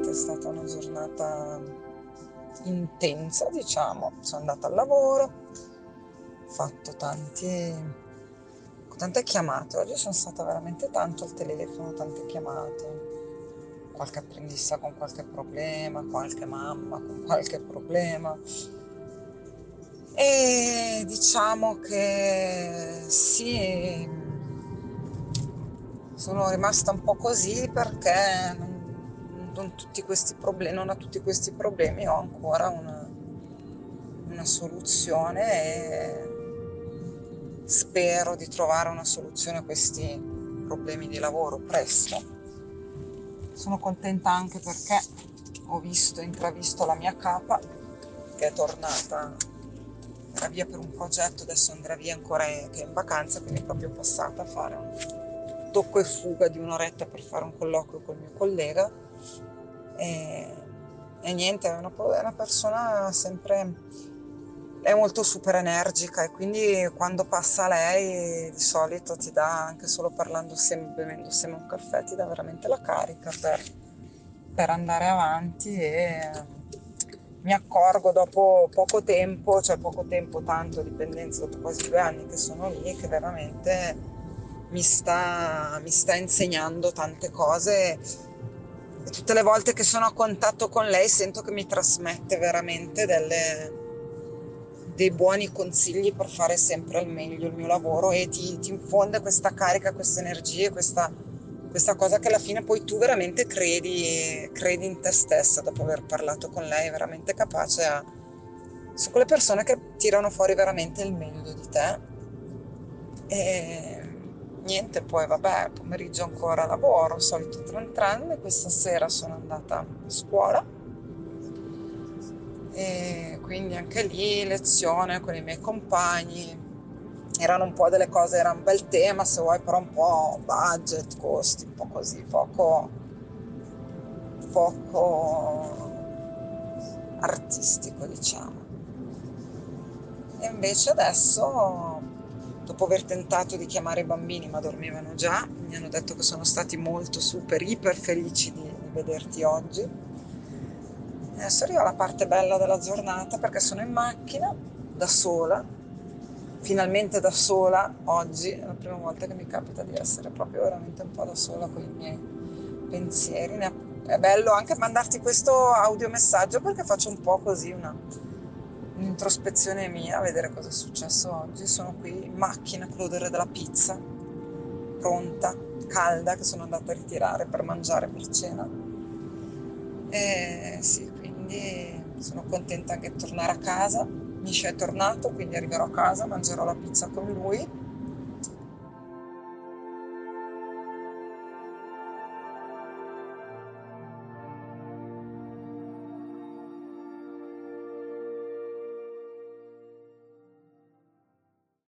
è stata una giornata intensa, diciamo. Sono andata al lavoro, ho fatto tante chiamate. Oggi sono stata veramente tanto al telefono, tante chiamate. Qualche apprendista con qualche problema, qualche mamma con qualche problema. E diciamo che sì, sono rimasta un po' così perché non tutti questi problemi, non a tutti questi problemi ho ancora una soluzione e spero di trovare una soluzione a questi problemi di lavoro presto. Sono contenta anche perché ho intravisto la mia capa che è tornata, era via per un progetto, adesso andrà via ancora che è in vacanza, quindi è proprio passata a fare un tocco e fuga di un'oretta per fare un colloquio col mio collega e, e niente, è una persona sempre, è molto super energica e quindi quando passa lei di solito ti dà, anche solo parlando assieme, bevendo assieme un caffè, ti dà veramente la carica per andare avanti e mi accorgo dopo poco tempo, cioè poco tempo, tanto dipendenza, dopo quasi 2 anni che sono lì, che veramente mi sta insegnando tante cose e tutte le volte che sono a contatto con lei sento che mi trasmette veramente dei buoni consigli per fare sempre al meglio il mio lavoro e ti infonde questa carica, queste energie, questa cosa che alla fine poi tu veramente credi in te stessa dopo aver parlato con lei, è veramente capace su quelle persone che tirano fuori veramente il meglio di te. E niente, poi vabbè, pomeriggio ancora lavoro, solito tran tran, e questa sera sono andata a scuola e quindi anche lì lezione con i miei compagni. Erano un po' delle cose, era un bel tema se vuoi, però un po' budget, costi, un po' così, poco artistico, diciamo. E invece adesso, dopo aver tentato di chiamare i bambini, ma dormivano già, mi hanno detto che sono stati molto super, iper felici di vederti oggi. E adesso arriva la parte bella della giornata perché sono in macchina, da sola, finalmente da sola oggi, è la prima volta che mi capita di essere proprio veramente un po' da sola con i miei pensieri. È bello anche mandarti questo audiomessaggio perché faccio un po' così un'introspezione mia, vedere cosa è successo oggi. Sono qui in macchina con l'odore della pizza, pronta, calda, che sono andata a ritirare per mangiare per cena. E sì, quindi sono contenta anche di tornare a casa. Misha è tornato, quindi arriverò a casa, mangerò la pizza con lui